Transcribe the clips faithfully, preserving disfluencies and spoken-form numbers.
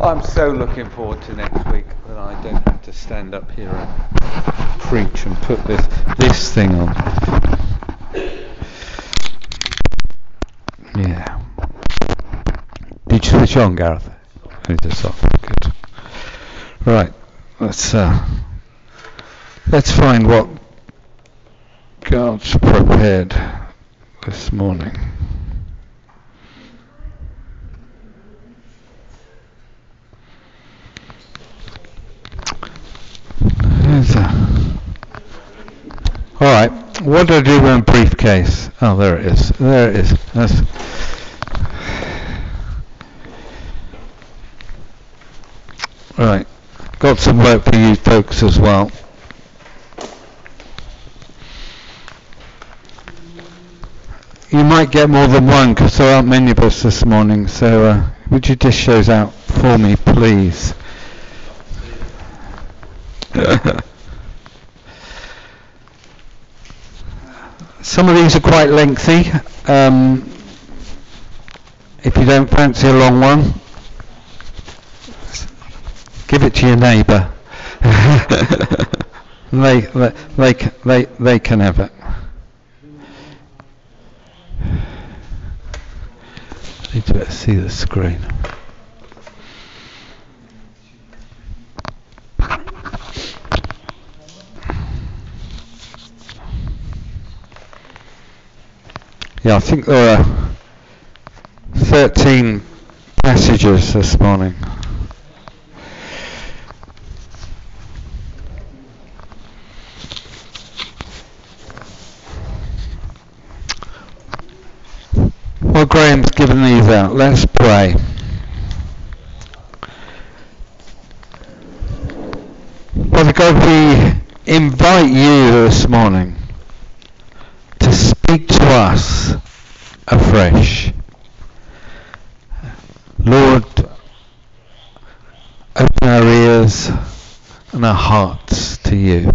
I'm so looking forward to next week that I don't have to stand up here and preach and put this this thing on. Yeah. Did you switch on, Gareth? It's off. Good. Right. Let's uh, let's find what God's prepared this morning. All right, what do I do with a briefcase? Oh, there it is. There it is. That's right. Got some work for you folks as well. You might get more than one because there aren't many of us this morning. So, uh, would you dish those out for me, please? Some of these are quite lengthy. Um, if you don't fancy a long one, give it to your neighbour. they, they, they, they, they can have it. I need to better see the screen. Yeah, I think there are thirteen passages this morning. Well, Graham's given these out. Let's pray. Father God, we invite you this morning to speak to us afresh. Lord, open our ears and our hearts to you.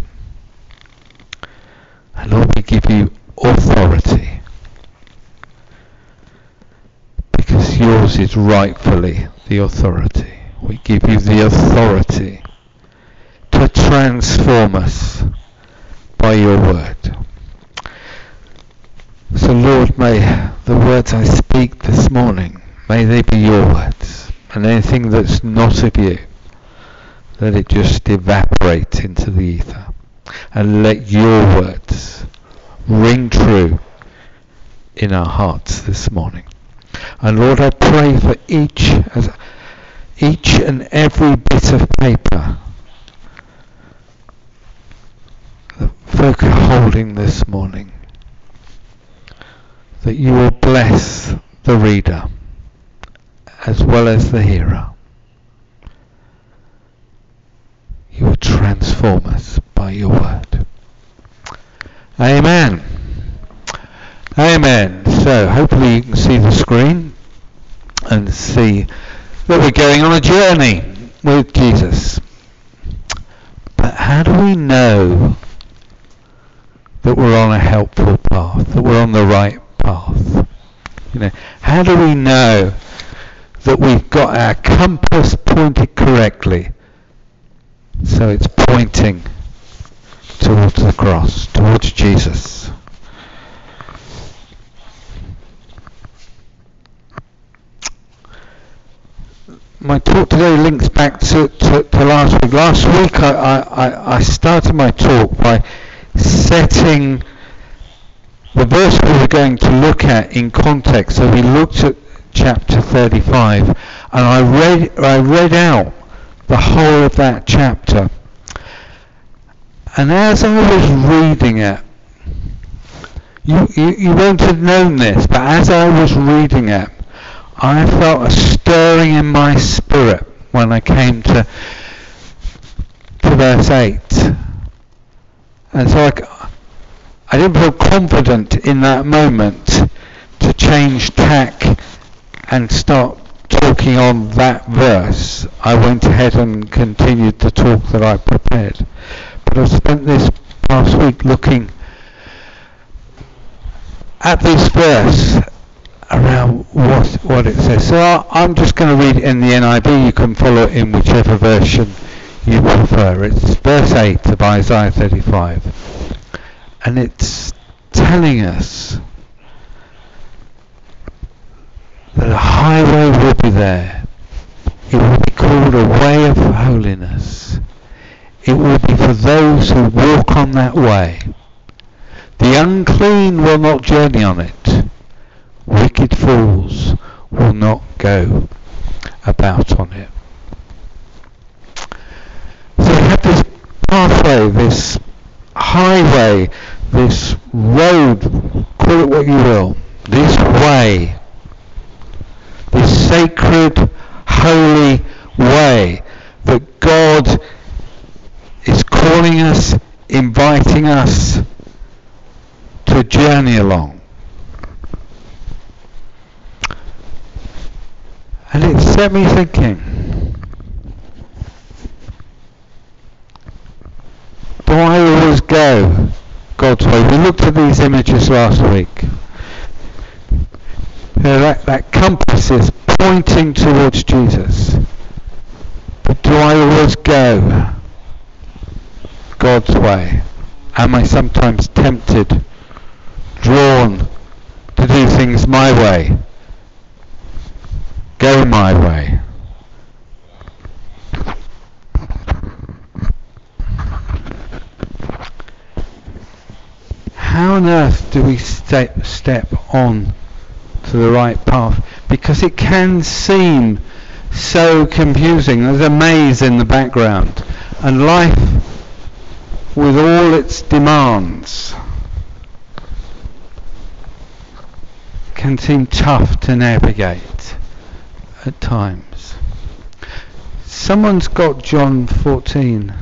And Lord, we give you authority, because yours is rightfully the authority. We give you the authority to transform us by your word. So Lord, may the words I speak this morning, may they be your words, and anything that's not of you, let it just evaporate into the ether, and let your words ring true in our hearts this morning. And Lord, I pray for each, as each and every bit of paper that folk are holding this morning, that you will bless the reader as well as the hearer. You will transform us by your word. Amen. Amen. So hopefully you can see the screen and see that we're going on a journey with Jesus. But how do we know that we're on a helpful path, that we're on the right path? You know, how do we know that we've got our compass pointed correctly, so it's pointing towards the cross, towards Jesus? My talk today links back to, to, to last week. Last week I, I, I started my talk by setting the verse we were going to look at in context. So we looked at chapter thirty-five, and I read I read out the whole of that chapter. And as I was reading it, you, you, you won't have known this, but as I was reading it, I felt a stirring in my spirit when I came to to verse eight. And so I, I didn't feel confident in that moment to change tack and start talking on that verse. I went ahead and continued the talk that I prepared. But I spent this past week looking at this verse, around what what it says. So I, I'm just going to read it in the N I V. You can follow it in whichever version you prefer. It's verse eight of Isaiah thirty-five, and it's telling us that a highway will be there. It will be called a way of holiness. It will be for those who walk on that way. The unclean will not journey on it. Wicked fools will not go about on it. So we have this pathway, this highway, this road, call it what you will, this way, this sacred, holy way that God is calling us, inviting us to journey along. And it set me thinking, do I always go God's way? We looked at these images last week. You know, that, that compass is pointing towards Jesus. But do I always go God's way? Am I sometimes tempted, drawn to do things my way? Go my way. How on earth do we step, step on to the right path? Because it can seem so confusing. There's a maze in the background, and life with all its demands can seem tough to navigate at times. Someone's got John fourteen.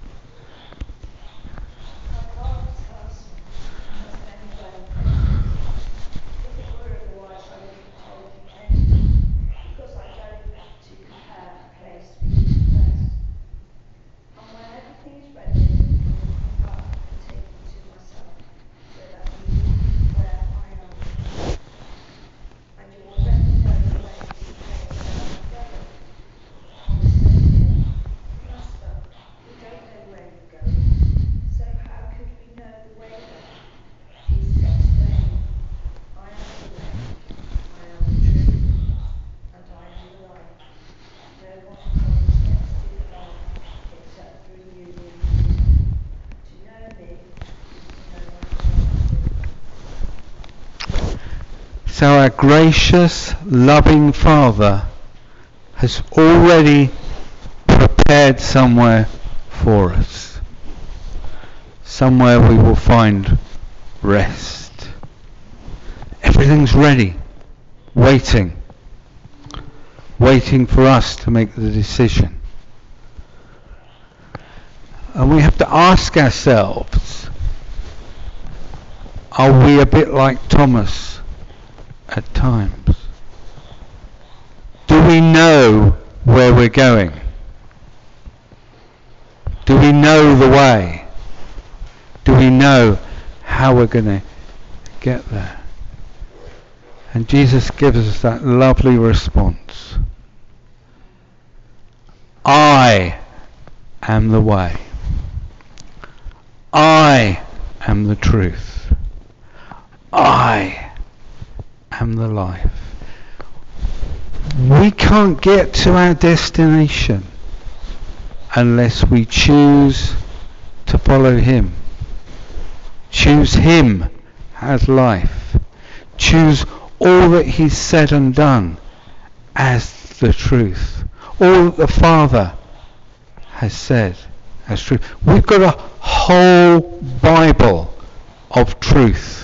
So our gracious, loving Father has already prepared somewhere for us. Somewhere we will find rest. Everything's ready, waiting, waiting for us to make the decision. And we have to ask ourselves, are we a bit like Thomas at times? Do we know where we're going? Do we know the way? Do we know how we're going to get there? And Jesus gives us that lovely response. I am the way. I am the truth. I am the life. We can't get to our destination unless we choose to follow Him. Choose Him as life. Choose all that He's said and done as the truth. All that the Father has said as truth. We've got a whole Bible of truth.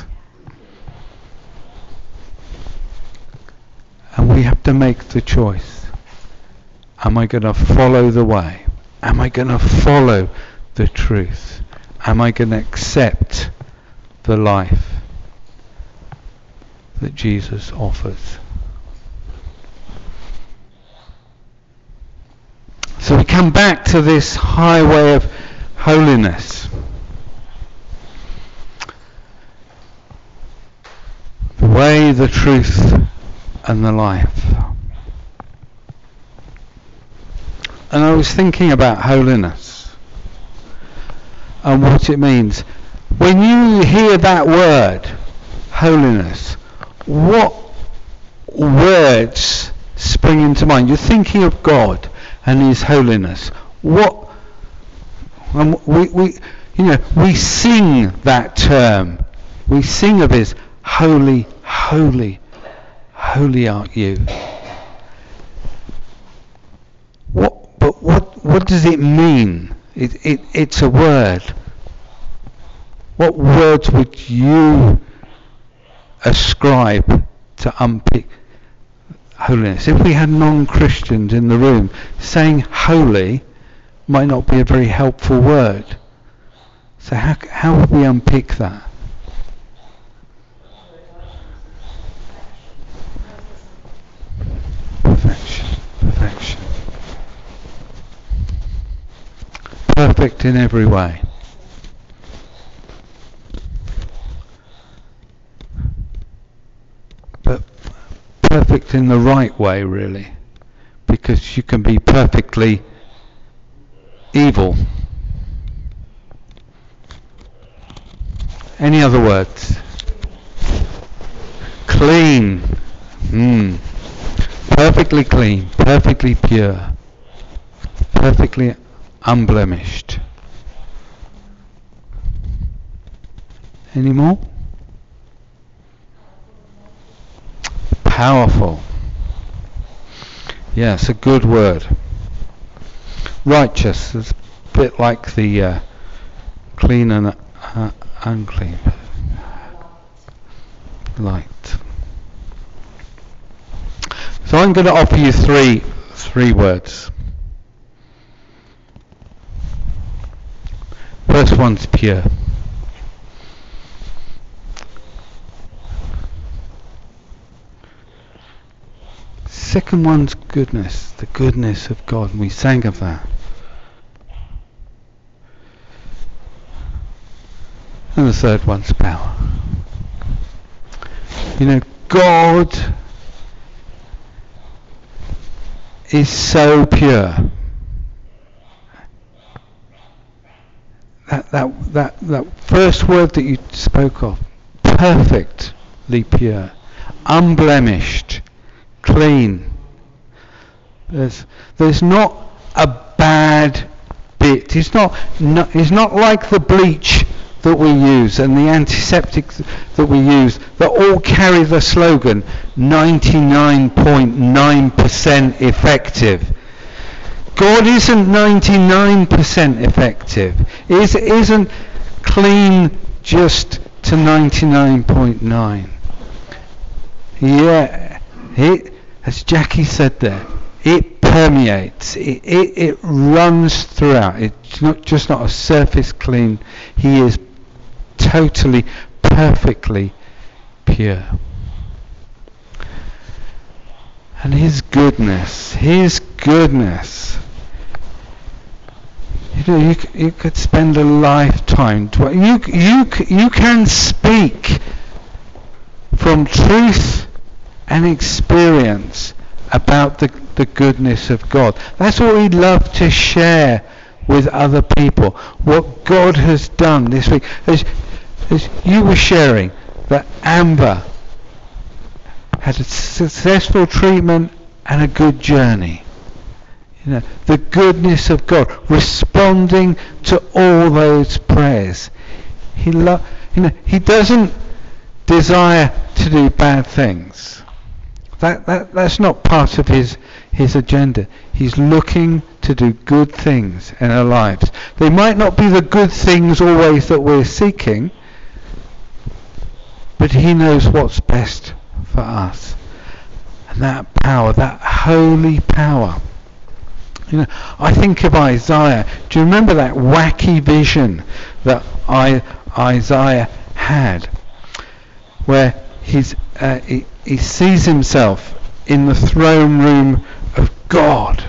And we have to make the choice. Am I going to follow the way? Am I going to follow the truth? Am I going to accept the life that Jesus offers? So we come back to this highway of holiness. The way, the truth, and the life. And I was thinking about holiness and what it means. When you hear that word, holiness, what words spring into mind? You're thinking of God and His holiness. What? And we, we, you know, we sing that term. We sing of His holy, holy, holy art you. What? But what? What does it mean? It, it, it's a word. What words would you ascribe to unpick holiness? If we had non-Christians in the room, saying holy might not be a very helpful word. So how how would we unpick that? Perfection, perfection. Perfect in every way. But perfect in the right way, really, because you can be perfectly evil. Any other words? Clean. Mm. Perfectly clean, perfectly pure, perfectly unblemished. Any more? Powerful. Yes, a good word. Righteous. It's a bit like the uh, clean and uh, unclean. Light. So I'm going to offer you three three words. First one's pure. Second one's goodness, the goodness of God. We sang of that. And the third one's power. You know, God is so pure. That that that that first word that you spoke of, perfectly pure, unblemished, clean. There's there's not a bad bit. It's not, not it's not like the bleach that we use and the antiseptic that we use that all carry the slogan ninety-nine point nine percent effective. God isn't ninety-nine percent effective. It isn't clean just to ninety-nine point nine. Yeah, it, as Jackie said there, it permeates. It, it, it runs throughout. It's not just not a surface clean. He is totally, perfectly pure. And His goodness, His goodness. You know, you, you could spend a lifetime. Tw- you you you can speak from truth and experience about the the goodness of God. That's what we'd love to share with other people. What God has done this week. As, as you were sharing that Amber had a successful treatment and a good journey. You know, the goodness of God, responding to all those prayers. He lo- you know, He doesn't desire to do bad things. That, that that's not part of his his agenda. He's looking to do good things in our lives. They might not be the good things always that we're seeking, but He knows what's best for us. And that power, that holy power. You know, I think of Isaiah. Do you remember that wacky vision that I, Isaiah had, where he's uh, he, he sees himself in the throne room of God,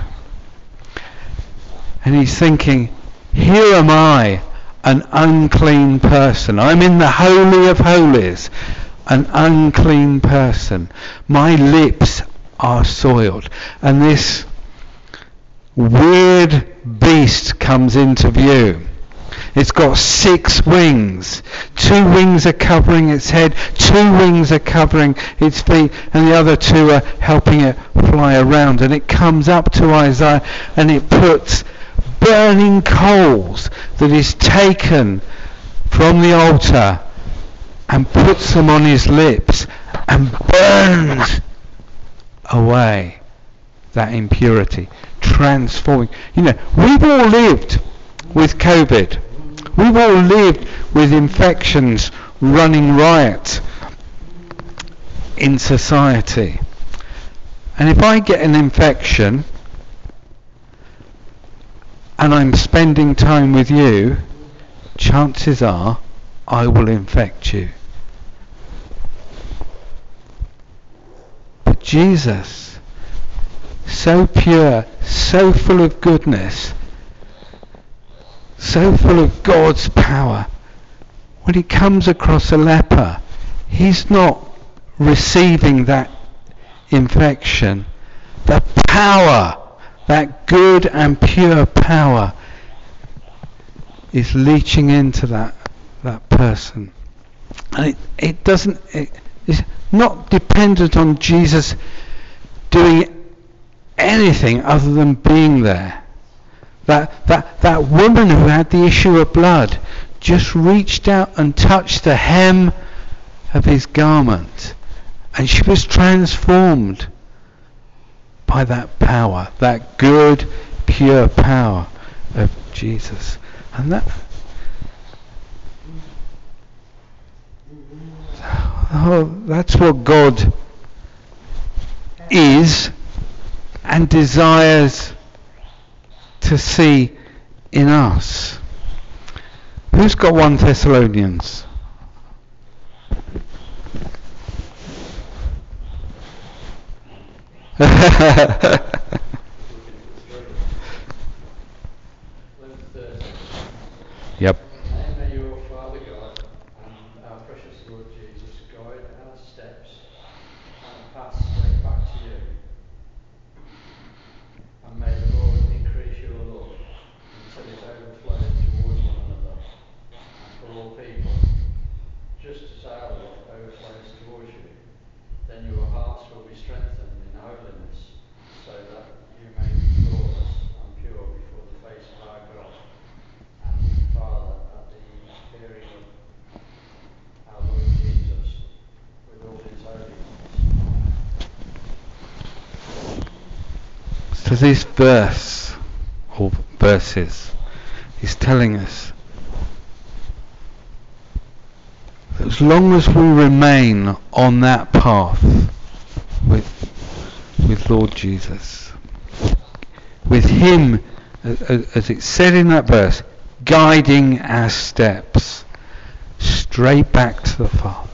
and he's thinking, here am I, an unclean person. I'm in the Holy of Holies. an unclean person. My lips are soiled. And this weird beast comes into view. It's got six wings. Two wings are covering its head, two wings are covering its feet, and the other two are helping it fly around. And it comes up to Isaiah and it puts burning coals that is taken from the altar and puts them on his lips and burns away that impurity, transforming. You know, we've all lived with COVID. We've all lived with infections running riot in society. And if I get an infection and I'm spending time with you, chances are I will infect you. But Jesus, so pure, so full of goodness, so full of God's power, when he comes across a leper, he's not receiving that infection. The power, that good and pure power, is leaching into that that person. And it, it doesn't, it, it's not dependent on Jesus doing anything other than being there. That, that, that woman who had the issue of blood just reached out and touched the hem of his garment, and she was transformed by that power, that good, pure power of Jesus. And that, oh, that's what God is and desires to see in us. Who's got First Thessalonians? Yep. And may your Father God and our precious Lord Jesus guide our steps and path straight back to you. And may the Lord increase your love until it overflows towards one another and for all people, just as our love overflows towards you. Then your hearts will be strengthened in holiness, so that you may be flawless and pure before the face of our God and Father at the appearing of our Lord Jesus with all his holy ones. So this verse, or verses, is telling us that as long as we remain on that path with with Lord Jesus, with him, as it said in that verse, guiding our steps straight back to the Father,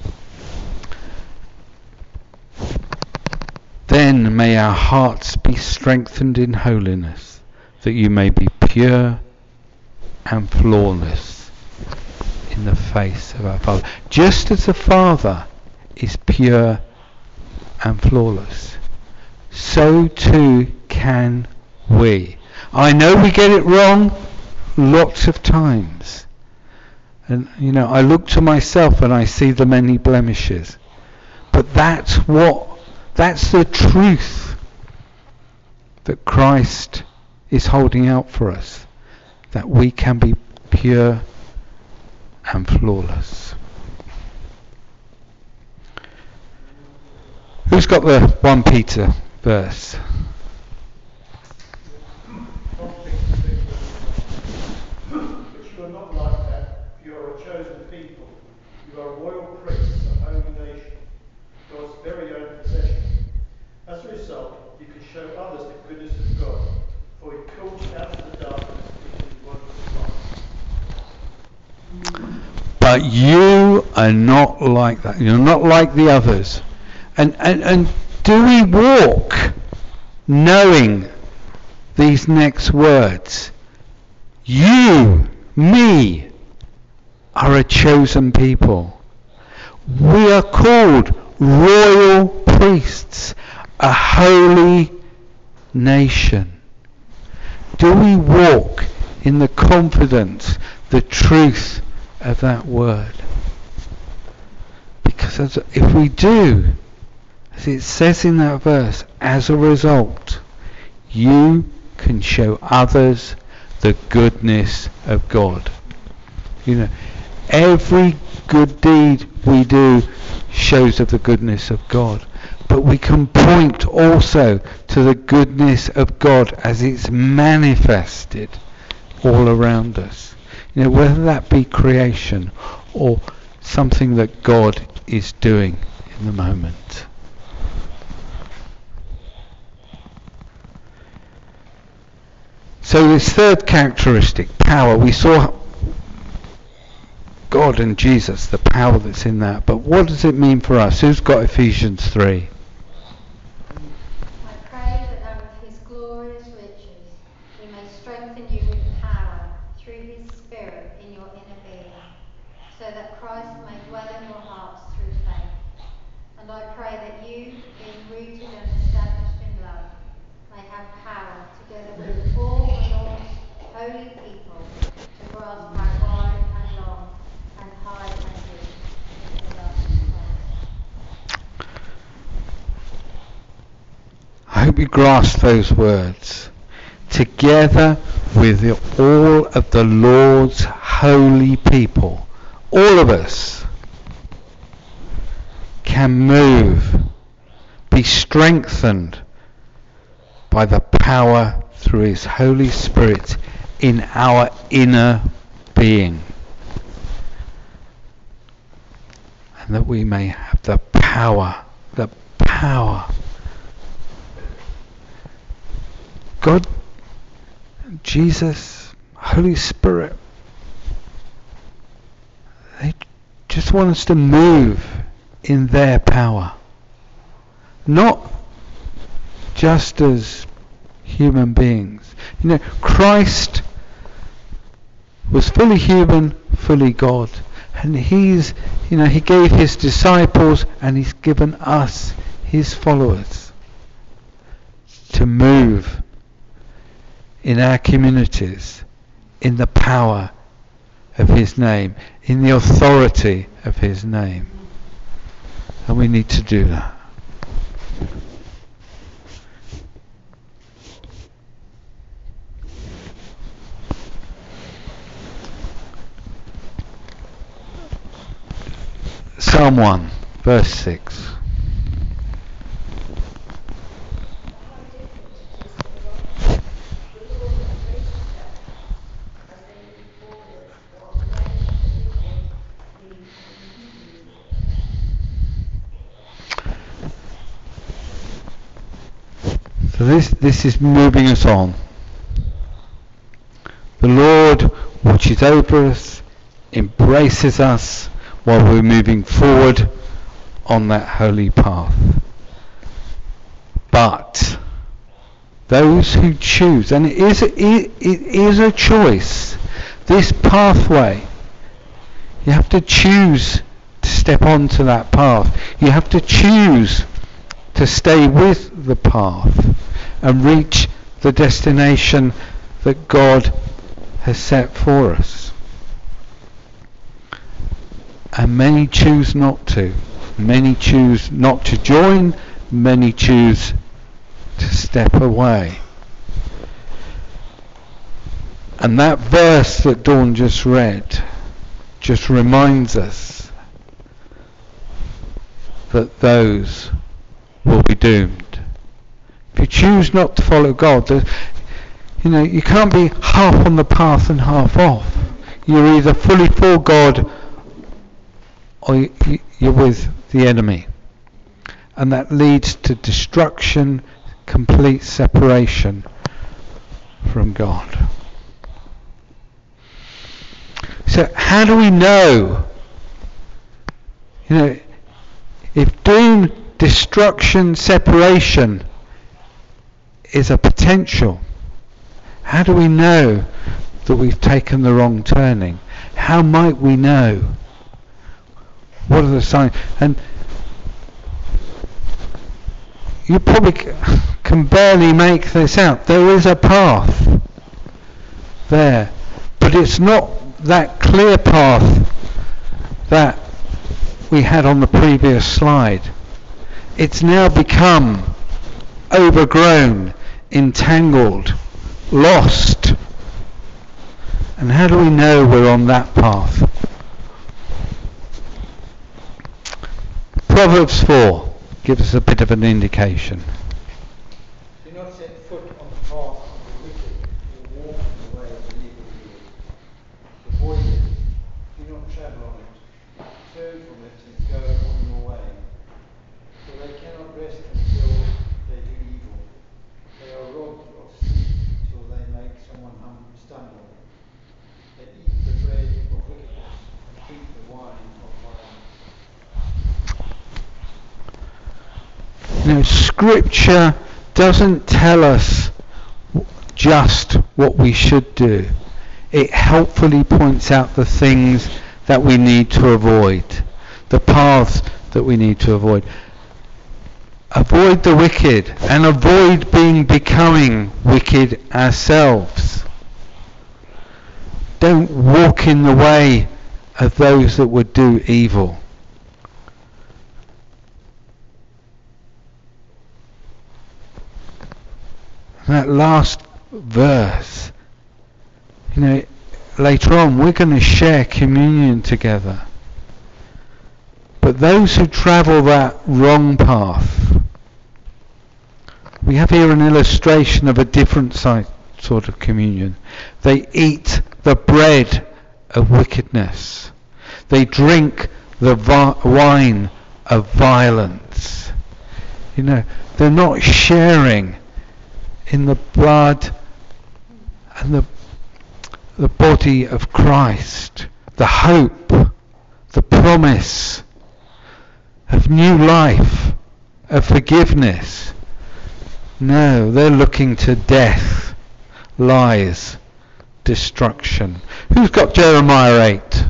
then may our hearts be strengthened in holiness, that you may be pure and flawless in the face of our Father. Just as the Father is pure and flawless, so too can we. I know we get it wrong lots of times. And, you know, I look to myself and I see the many blemishes. But that's what, that's the truth that Christ is holding out for us. That we can be pure and flawless. Who's got the First Peter verse? But you are not like that. You are a chosen people. You are royal priests, a holy nation, God's very own possession. As a result, you can show others the goodness of God, for he called you out of the darkness into his wonderful light. But you are not like that. You're not like the others. And, and, and do we walk knowing these next words? You, me, are a chosen people. We are called royal priests, a holy nation. Do we walk in the confidence, the truth of that word? Because as, if we do, as it says in that verse, as a result, you can show others the goodness of God. You know, every good deed we do shows of the goodness of God. But we can point also to the goodness of God as it's manifested all around us. You know, whether that be creation or something that God is doing in the moment. So this third characteristic, power, we saw God and Jesus, the power that's in that. But what does it mean for us? Who's got Ephesians three? I pray that out of his glorious riches he may strengthen you with power through his Spirit in your inner being, so that Christ may dwell in your hearts through faith. And I pray that you, being rooted and established in love, may have power, together with all the Lord's holy people, to grasp how wide and long and high and deep is the love of Christ. I hope you grasp those words. Together with the, all of the Lord's holy people, all of us can move, be strengthened by the power through his Holy Spirit in our inner being. And that we may have the power, the power. God, Jesus, Holy Spirit, they just want us to move in their power. Not just as human beings. You know, Christ was fully human, fully God. And he's, you know, he gave his disciples and he's given us, his followers, to move in our communities in the power of his name, in the authority of his name. And we need to do that. Psalm one, verse six. So this, this is moving us on. The Lord watches over us, embraces us while we're moving forward on that holy path. But those who choose, and it is, it, it is a choice, this pathway, you have to choose to step onto that path. You have to choose to stay with the path and reach the destination that God has set for us. And many choose not to. Many choose not to join. Many choose to step away. And that verse that Dawn just read just reminds us that those will be doomed. If you choose not to follow God, you know, you can't be half on the path and half off. You're either fully for God or you're with the enemy. And that leads to destruction, complete separation from God. So how do we know? You know, if doom, destruction, separation is a potential, how do we know that we've taken the wrong turning? How might we know? What are the signs? And you probably c- can barely make this out. There is a path there, but it's not that clear path that we had on the previous slide. It's now become overgrown, entangled, lost. And how do we know we're on that path? Proverbs four gives us a bit of an indication. Do not set foot on the path of the wicked, or walk in the way of the evildoers. Avoid it, do not travel on it. Turn from it and go on your way. For they cannot rest until they do evil. They are robbed of sleep till they make someone hum- stumble. They eat the bread of wickedness and drink the wine of violence. You know, Scripture doesn't tell us just what we should do. It helpfully points out the things that we need to avoid, the paths that we need to avoid. Avoid the wicked and avoid being becoming wicked ourselves. Don't walk in the way of those that would do evil. That last verse, you know, later on we're going to share communion together. But those who travel that wrong path, we have here an illustration of a different side, sort of communion. They eat the bread of wickedness. They drink the vi- wine of violence. You know, they're not sharing in the blood and the the body of Christ, the hope, the promise of new life, of forgiveness. No, they're looking to death, lies, destruction. Who's got Jeremiah eight?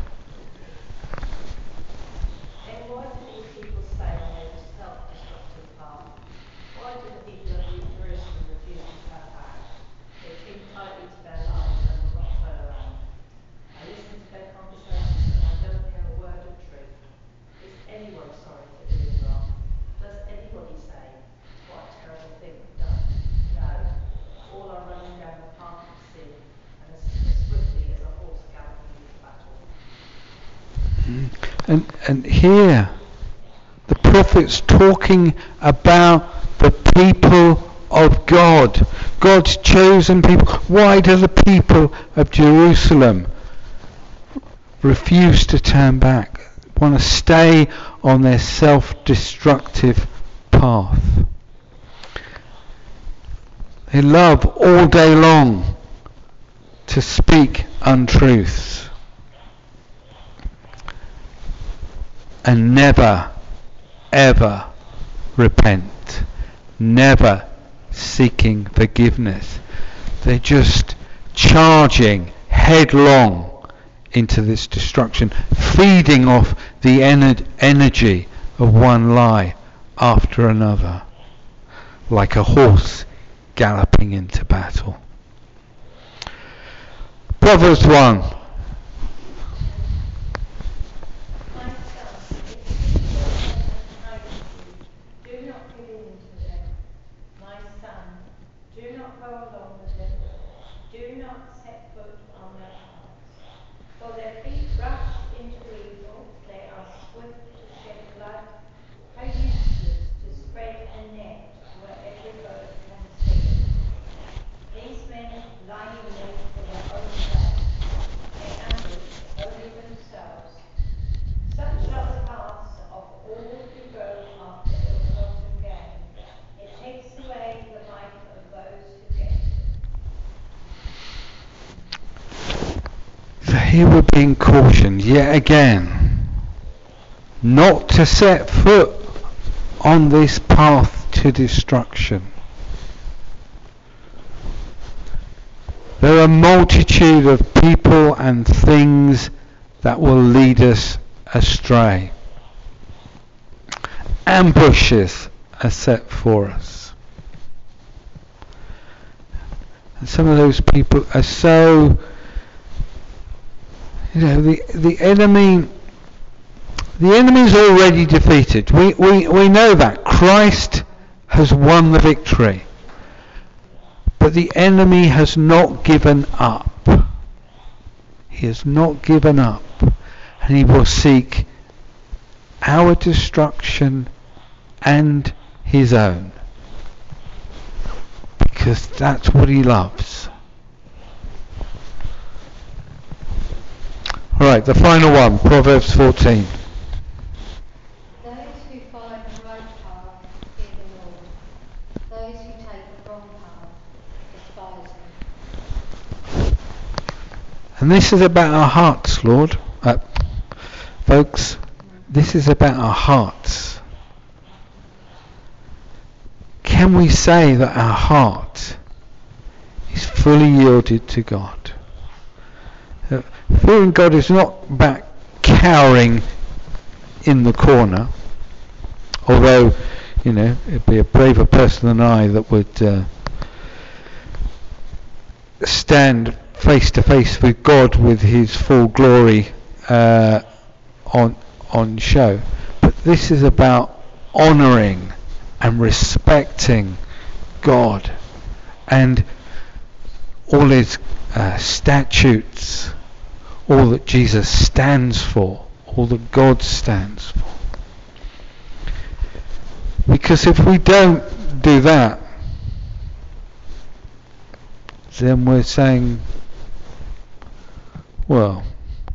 And, and here, the prophet's talking about the people of God, God's chosen people. Why do the people of Jerusalem refuse to turn back, want to stay on their self-destructive path? They love all day long to speak untruths and never, ever repent, never seeking forgiveness. They're just charging headlong into this destruction, feeding off the ener- energy of one lie after another, like a horse galloping into battle. Proverbs one. Here we're being cautioned yet again not to set foot on this path to destruction. There are a multitude of people and things that will lead us astray. ambushes are set for us. And some of those people are so, you know, the the enemy, the enemy's already defeated. We, we, we know that. Christ has won the victory. But the enemy has not given up. He has not given up. And he will seek our destruction and his own. Because that's what he loves. Alright, the final one, Proverbs fourteen. Those who follow the right path fear the Lord. Those who take the wrong path despise him. And this is about our hearts, Lord. Uh, folks, this is about our hearts. Can we say that our heart is fully yielded to God? Uh, fearing God is not about cowering in the corner, although, you know, it'd be a braver person than I that would uh, stand face to face with God with his full glory uh, on on show. But this is about honouring and respecting God and all his uh, statutes, all that Jesus stands for, all that God stands for. Because if we don't do that, then we're saying, well,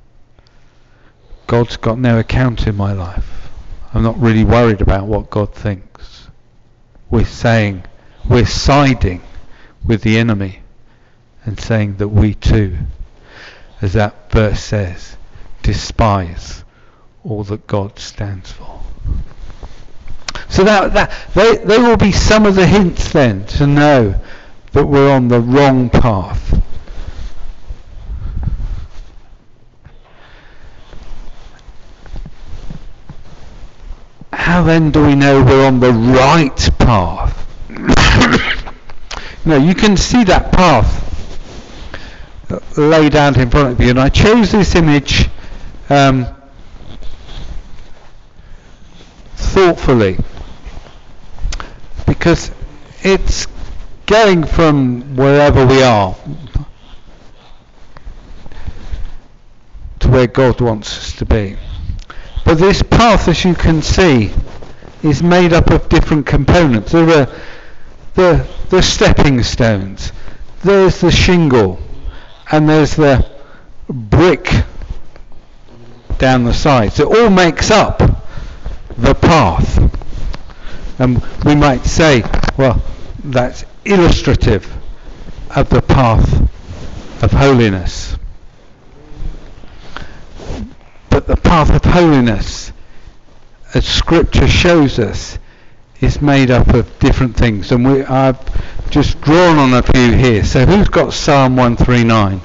God's got no account in my life. I'm not really worried about what God thinks. We're saying, we're siding with the enemy and saying that we too, as that verse says, despise all that God stands for. So that, that they, they will be some of the hints then to know that we're on the wrong path. How then do we know we're on the right path? You know, you can see that path laid out in front of you, and I chose this image um, thoughtfully because it's going from wherever we are to where God wants us to be. But this path, as you can see, is made up of different components. There are the, the stepping stones, there's the shingle, and there's the brick down the sides. It all makes up the path. And we might say, well, that's illustrative of the path of holiness. But the path of holiness, as Scripture shows us, is made up of different things. And we, I've just drawn on a few here. So who's got Psalm one thirty-nine?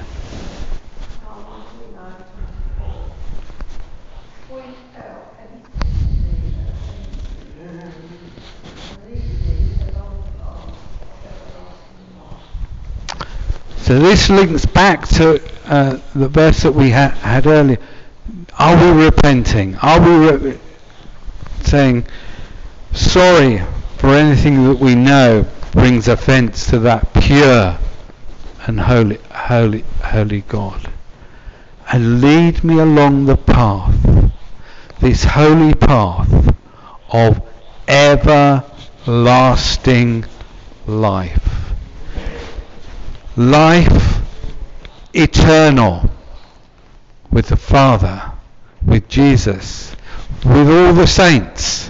So this links back to uh, the verse that we ha- had earlier. Are we repenting? Are we re- saying sorry for anything that we know brings offence to that pure and holy, holy, holy God? And lead me along the path, this holy path of everlasting life. Life eternal with the Father, with Jesus, with all the saints,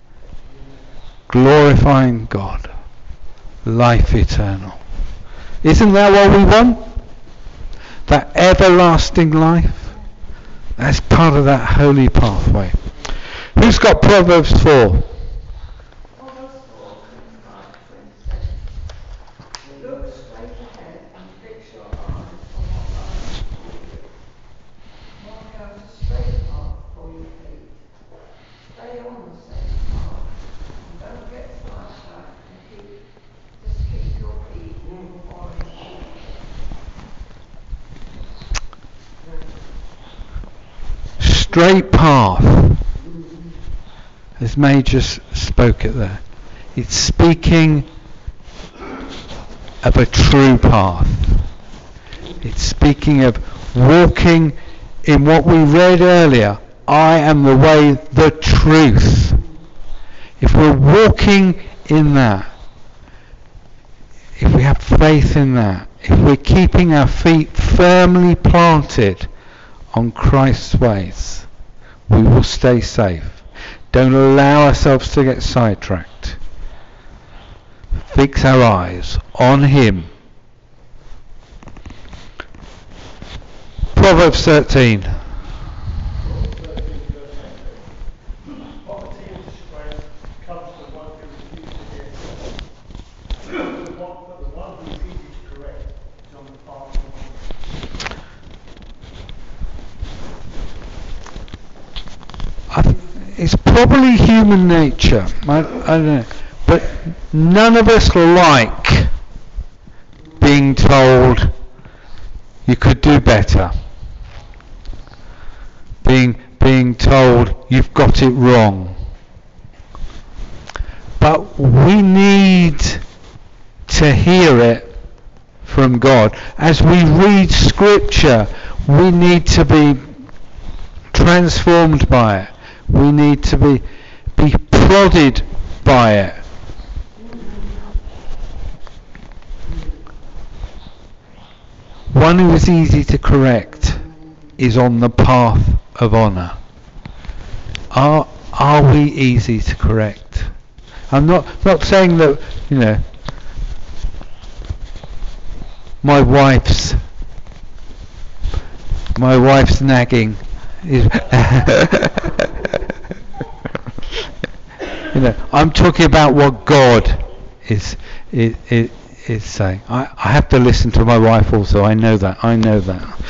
glorifying God. Life eternal. Isn't that what we want? That everlasting life? That's part of that holy pathway. Who's got Proverbs four? Don't get sidetracked and keep, just keep your feet on Straight path, as May just spoke it there. It's speaking of a true path. It's speaking of walking in what we read earlier. I am the way, the truth. If we're walking in that, if we have faith in that, if we're keeping our feet firmly planted on Christ's ways, we will stay safe. Don't allow ourselves to get sidetracked. Fix our eyes on Him. Proverbs thirteen. Poverty and disgrace comes to the one who refuses to hear. The one, but the one who is easy to correct is on the path of honour. I th- it's probably human nature. I, I don't know. But none of us like being told you could do better. Being being told you've got it wrong. But we need to hear it from God. As we read Scripture, we need to be transformed by it. We need to be be prodded by it. One who is easy to correct is on the path of honour. Are are we easy to correct? I'm not not saying that, you know, my wife's my wife's nagging is you know, I'm talking about what God is is is, is saying. I, I have to listen to my wife also. I know that. I know that.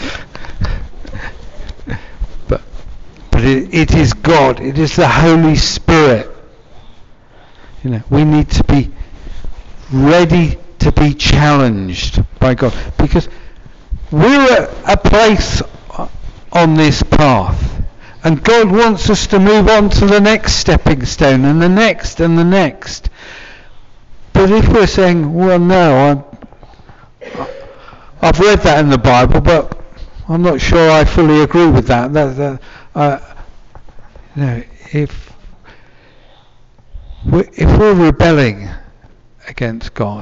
but but it, it is God. It is the Holy Spirit. You know, we need to be ready to be challenged by God, because we're at a place on this path, and God wants us to move on to the next stepping stone, and the next, and the next. But if we're saying, well, no, I'm, I've read that in the Bible, but I'm not sure I fully agree with that. that, that uh, you know, if we're, if we're rebelling against God,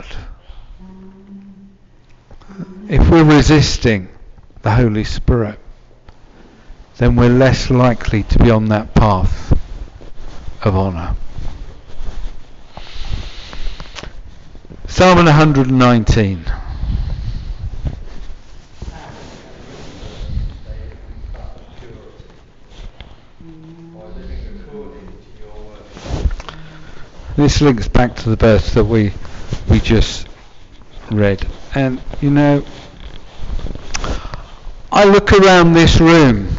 if we're resisting the Holy Spirit, then we're less likely to be on that path of honour. Psalm one hundred nineteen. This links back to the verse that we we just read. And, you know, I look around this room,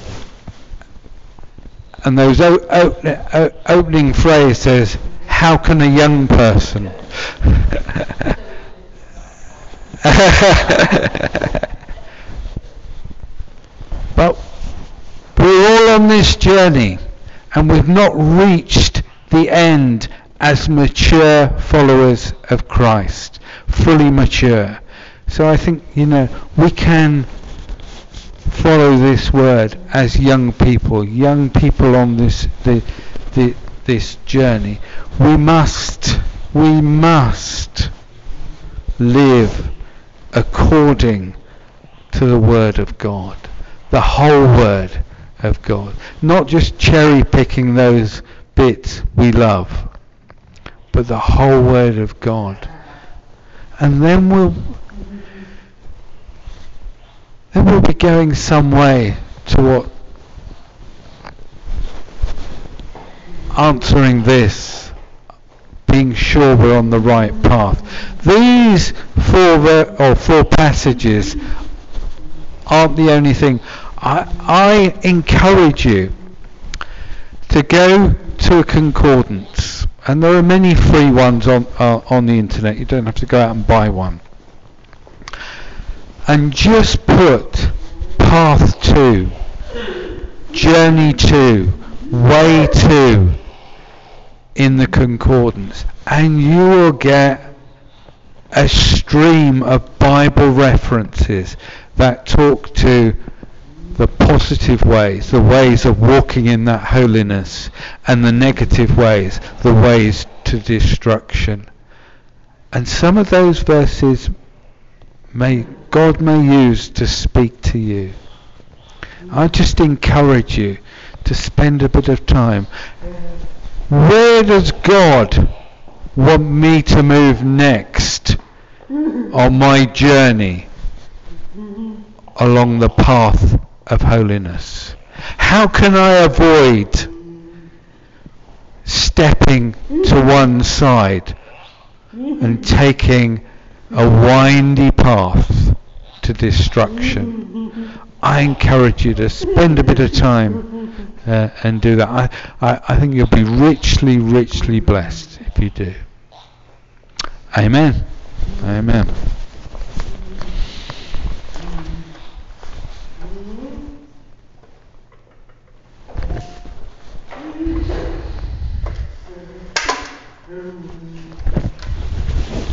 and those o- o- o- opening phrase says, how can a young person? But we're all on this journey, and we've not reached the end as mature followers of Christ, fully mature. So I think, you know, we can follow this word as young people, young people on this the, the this journey. We must, we must live according to the Word of God, the whole Word of God, not just cherry picking those bits we love, but the whole Word of God. And then we'll then we'll be going some way to what answering this, being sure we're on the right path. These four ver- or four passages aren't the only thing. I, I encourage you to go to a concordance, And there are many free ones on uh, on the internet. You don't have to go out and buy one. And just put path two, journey two, way two in the concordance, and you will get a stream of Bible references that talk to the positive ways, the ways of walking in that holiness, and the negative ways, the ways to destruction. And some of those verses may God may use to speak to you. I just encourage you to spend a bit of time. Where does God want me to move next on my journey along the path of holiness? How can I avoid stepping to one side and taking a windy path to destruction? I encourage you to spend a bit of time uh, and do that. I, I, I think you'll be richly, richly blessed if you do. Amen. Amen.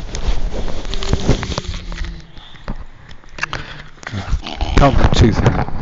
Come, two things.